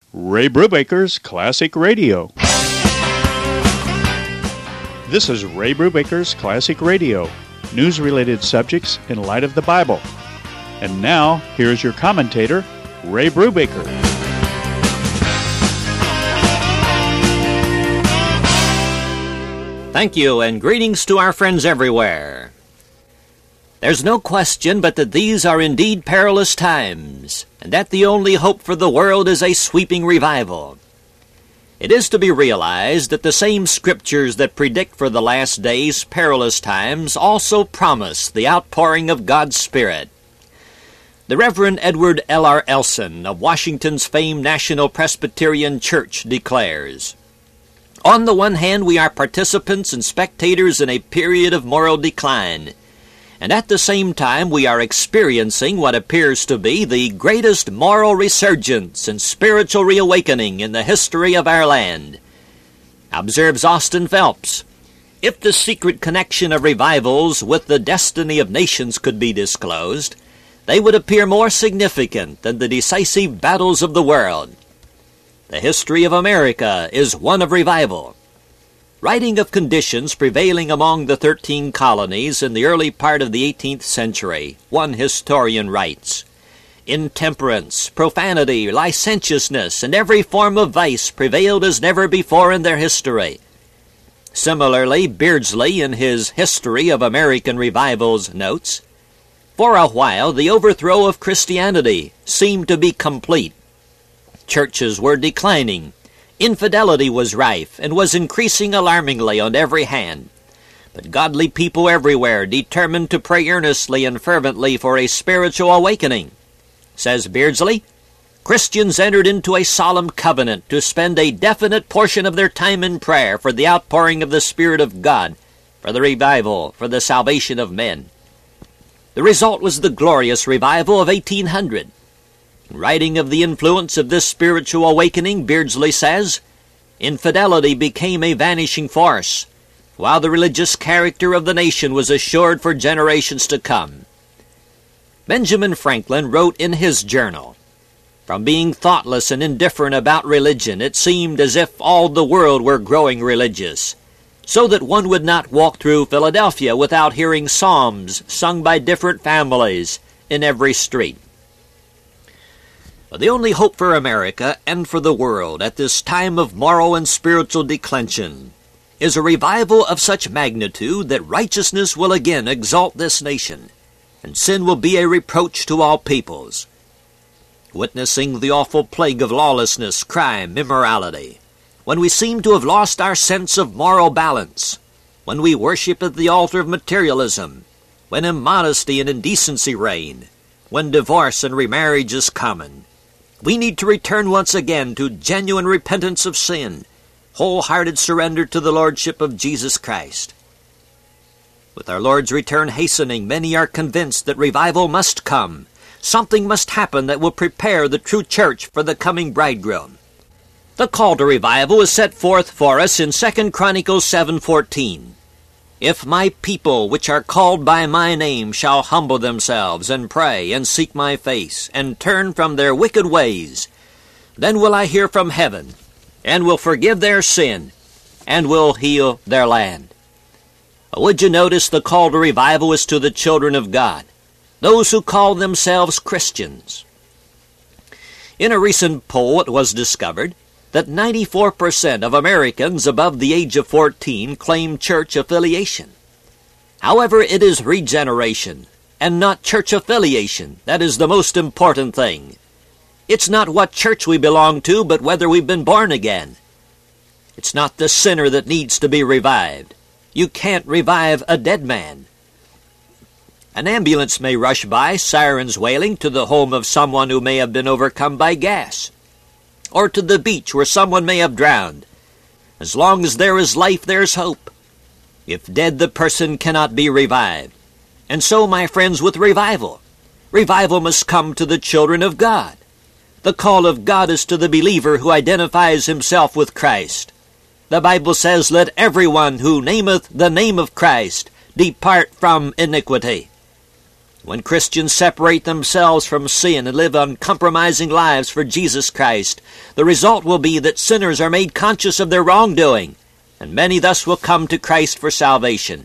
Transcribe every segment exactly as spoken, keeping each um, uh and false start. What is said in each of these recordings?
Ray Brubaker's Classic Radio. This is Ray Brubaker's Classic Radio, news-related subjects in light of the Bible. And now, here's your commentator, Ray Brubaker. Thank you, and greetings to our friends everywhere. There's no question but that these are indeed perilous times, and that the only hope for the world is a sweeping revival. It is to be realized that the same scriptures that predict for the last days perilous times also promise the outpouring of God's Spirit. The Reverend Edward L R Elson of Washington's famed National Presbyterian Church declares, "On the one hand, we are participants and spectators in a period of moral decline, and at the same time we are experiencing what appears to be the greatest moral resurgence and spiritual reawakening in the history of our land." Observes Austin Phelps, "If the secret connection of revivals with the destiny of nations could be disclosed, they would appear more significant than the decisive battles of the world. The history of America is one of revival." Writing of conditions prevailing among the thirteen colonies in the early part of the eighteenth century, one historian writes, "Intemperance, profanity, licentiousness, and every form of vice prevailed as never before in their history." Similarly, Beardsley, in his History of American Revivals, notes, "For a while the overthrow of Christianity seemed to be complete. Churches were declining. Infidelity was rife and was increasing alarmingly on every hand. But godly people everywhere determined to pray earnestly and fervently for a spiritual awakening." Says Beardsley, "Christians entered into a solemn covenant to spend a definite portion of their time in prayer for the outpouring of the Spirit of God, for the revival, for the salvation of men." The result was the glorious revival of eighteen hundred. In writing of the influence of this spiritual awakening, Beardsley says, "Infidelity became a vanishing force, while the religious character of the nation was assured for generations to come." Benjamin Franklin wrote in his journal, "From being thoughtless and indifferent about religion, it seemed as if all the world were growing religious, so that one would not walk through Philadelphia without hearing psalms sung by different families in every street." The only hope for America and for the world at this time of moral and spiritual declension is a revival of such magnitude that righteousness will again exalt this nation, and sin will be a reproach to all peoples. Witnessing the awful plague of lawlessness, crime, immorality, when we seem to have lost our sense of moral balance, when we worship at the altar of materialism, when immodesty and indecency reign, when divorce and remarriage is common, we need to return once again to genuine repentance of sin, wholehearted surrender to the Lordship of Jesus Christ. With our Lord's return hastening, many are convinced that revival must come. Something must happen that will prepare the true church for the coming bridegroom. The call to revival is set forth for us in Second Chronicles seven fourteen. "If my people, which are called by my name, shall humble themselves, and pray, and seek my face, and turn from their wicked ways, then will I hear from heaven, and will forgive their sin, and will heal their land." Would you notice the call to revival is to the children of God, those who call themselves Christians? In a recent poll, it was discovered that ninety-four percent of Americans above the age of fourteen claim church affiliation. However, it is regeneration, and not church affiliation, that is the most important thing. It's not what church we belong to, but whether we've been born again. It's not the sinner that needs to be revived. You can't revive a dead man. An ambulance may rush by, sirens wailing, to the home of someone who may have been overcome by gas, or to the beach where someone may have drowned. As long as there is life, there's hope. If dead, the person cannot be revived. And so, my friends, with revival, revival must come to the children of God. The call of God is to the believer who identifies himself with Christ. The Bible says, "Let everyone who nameth the name of Christ depart from iniquity." When Christians separate themselves from sin and live uncompromising lives for Jesus Christ, the result will be that sinners are made conscious of their wrongdoing, and many thus will come to Christ for salvation.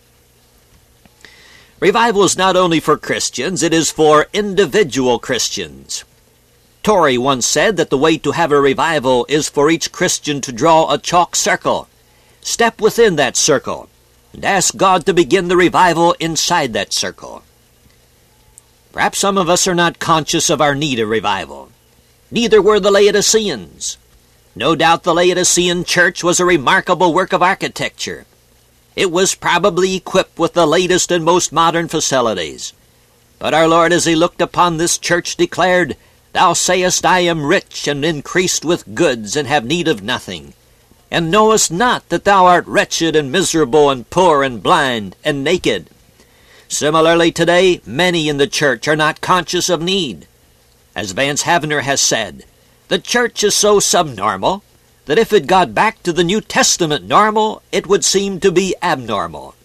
Revival is not only for Christians, it is for individual Christians. Torrey once said that the way to have a revival is for each Christian to draw a chalk circle, step within that circle, and ask God to begin the revival inside that circle. Perhaps some of us are not conscious of our need of revival. Neither were the Laodiceans. No doubt the Laodicean church was a remarkable work of architecture. It was probably equipped with the latest and most modern facilities. But our Lord, as he looked upon this church, declared, "Thou sayest, I am rich and increased with goods, and have need of nothing. And knowest not that thou art wretched and miserable and poor and blind and naked." Similarly today, many in the church are not conscious of need. As Vance Havner has said, the church is so subnormal that if it got back to the New Testament normal, it would seem to be abnormal.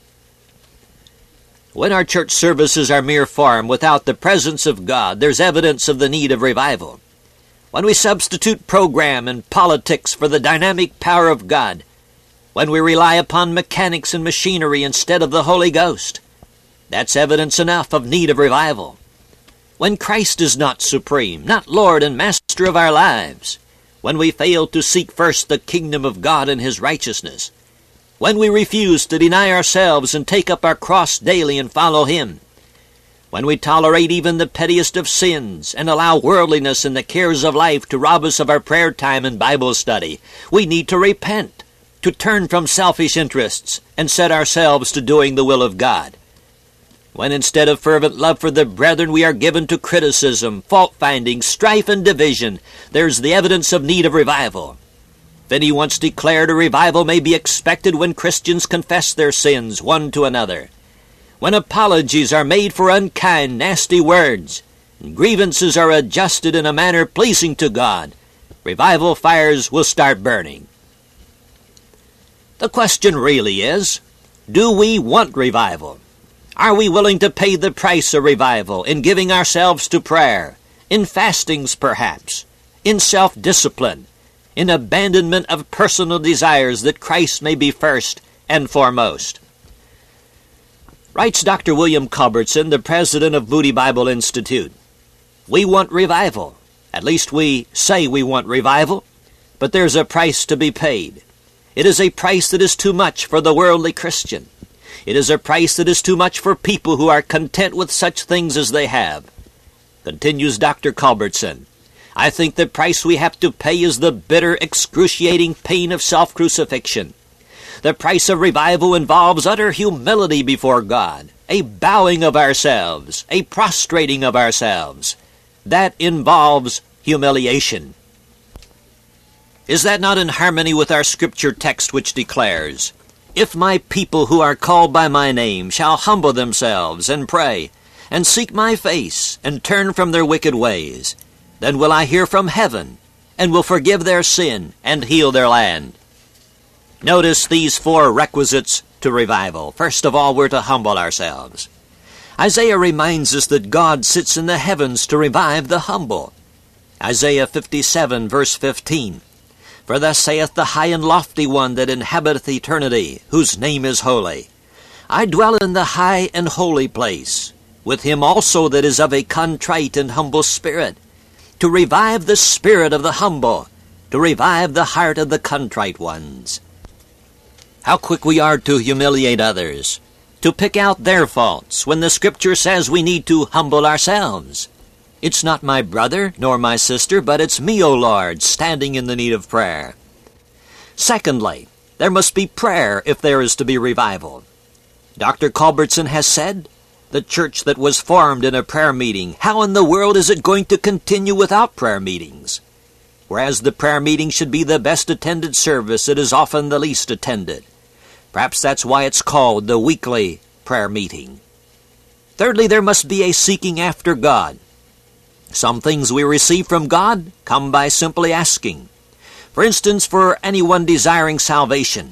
When our church services are mere form without the presence of God, there's evidence of the need of revival. When we substitute program and politics for the dynamic power of God, when we rely upon mechanics and machinery instead of the Holy Ghost, that's evidence enough of need of revival. When Christ is not supreme, not Lord and Master of our lives, when we fail to seek first the kingdom of God and his righteousness, when we refuse to deny ourselves and take up our cross daily and follow him, when we tolerate even the pettiest of sins and allow worldliness and the cares of life to rob us of our prayer time and Bible study, we need to repent, to turn from selfish interests and set ourselves to doing the will of God. When instead of fervent love for the brethren we are given to criticism, fault-finding, strife, and division, there's the evidence of need of revival. Finney once declared a revival may be expected when Christians confess their sins one to another, when apologies are made for unkind, nasty words, and grievances are adjusted in a manner pleasing to God. Revival fires will start burning. The question really is, do we want revival? Are we willing to pay the price of revival in giving ourselves to prayer, in fastings perhaps, in self-discipline, in abandonment of personal desires that Christ may be first and foremost? Writes Doctor William Culbertson, the president of Moody Bible Institute, "We want revival. At least we say we want revival, but there's a price to be paid. It is a price that is too much for the worldly Christian. It is a price that is too much for people who are content with such things as they have." Continues Doctor Culbertson, "I think the price we have to pay is the bitter, excruciating pain of self-crucifixion. The price of revival involves utter humility before God, a bowing of ourselves, a prostrating of ourselves. That involves humiliation." Is that not in harmony with our scripture text which declares, "If my people who are called by my name shall humble themselves and pray, and seek my face, and turn from their wicked ways, then will I hear from heaven, and will forgive their sin, and heal their land." Notice these four requisites to revival. First of all, we're to humble ourselves. Isaiah reminds us that God sits in the heavens to revive the humble. Isaiah fifty-seven, verse fifteen, "For thus saith the high and lofty one that inhabiteth eternity, whose name is holy. I dwell in the high and holy place, with him also that is of a contrite and humble spirit, to revive the spirit of the humble, to revive the heart of the contrite ones." How quick we are to humiliate others, to pick out their faults, when the Scripture says we need to humble ourselves. It's not my brother nor my sister, but it's me, O Lord, standing in the need of prayer. Secondly, there must be prayer if there is to be revival. Doctor Culbertson has said, "The church that was formed in a prayer meeting, how in the world is it going to continue without prayer meetings?" Whereas the prayer meeting should be the best attended service, it is often the least attended. Perhaps that's why it's called the weekly prayer meeting. Thirdly, there must be a seeking after God. Some things we receive from God come by simply asking. For instance, for anyone desiring salvation,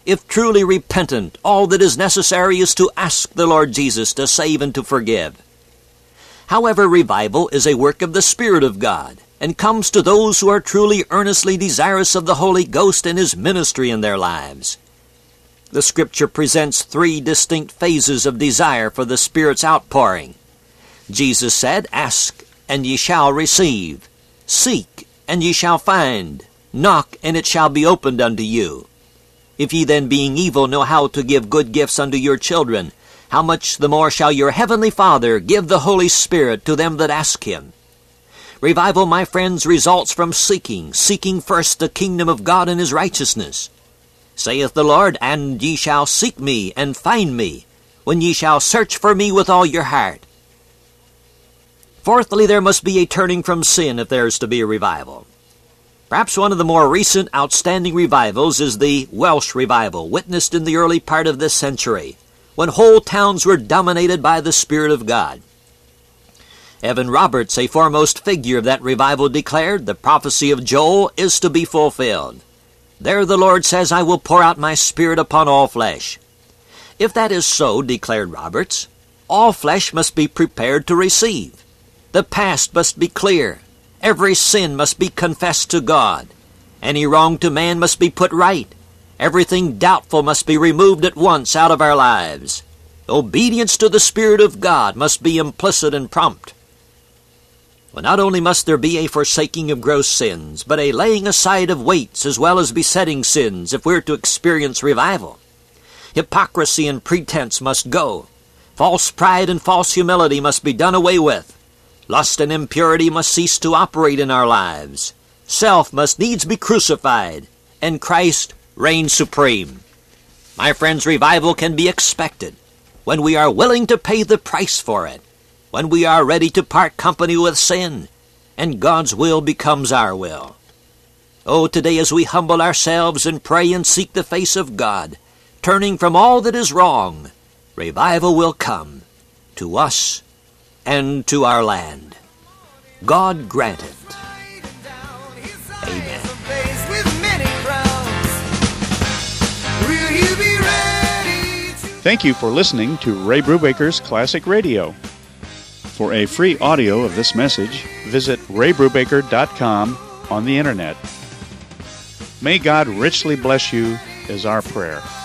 If truly repentant, all that is necessary is to ask the Lord Jesus to save and to forgive. However, revival is a work of the Spirit of God, and comes to those who are truly earnestly desirous of the Holy Ghost and His ministry in their lives. The Scripture presents three distinct phases of desire for the Spirit's outpouring. Jesus said, "Ask, and ye shall receive. Seek, and ye shall find. Knock, and it shall be opened unto you. If ye then, being evil, know how to give good gifts unto your children, how much the more shall your heavenly Father give the Holy Spirit to them that ask Him?" Revival, my friends, results from seeking, seeking first the kingdom of God and His righteousness. Saith the Lord, "And ye shall seek me, and find me, when ye shall search for me with all your heart." Fourthly, there must be a turning from sin if there is to be a revival. Perhaps one of the more recent outstanding revivals is the Welsh revival, witnessed in the early part of this century, when whole towns were dominated by the Spirit of God. Evan Roberts, a foremost figure of that revival, declared, "The prophecy of Joel is to be fulfilled. There the Lord says, I will pour out my Spirit upon all flesh." If that is so, declared Roberts, all flesh must be prepared to receive. The past must be clear. Every sin must be confessed to God. Any wrong to man must be put right. Everything doubtful must be removed at once out of our lives. Obedience to the Spirit of God must be implicit and prompt. Well, not only must there be a forsaking of gross sins, but a laying aside of weights as well as besetting sins if we're to experience revival. Hypocrisy and pretense must go. False pride and false humility must be done away with. Lust and impurity must cease to operate in our lives. Self must needs be crucified, and Christ reign supreme. My friends, revival can be expected when we are willing to pay the price for it, when we are ready to part company with sin, and God's will becomes our will. Oh, today as we humble ourselves and pray and seek the face of God, turning from all that is wrong, revival will come to us and to our land. God grant it. Amen. Thank you for listening to Ray Brubaker's Classic Radio. For a free audio of this message, visit ray brubaker dot com on the Internet. May God richly bless you is our prayer.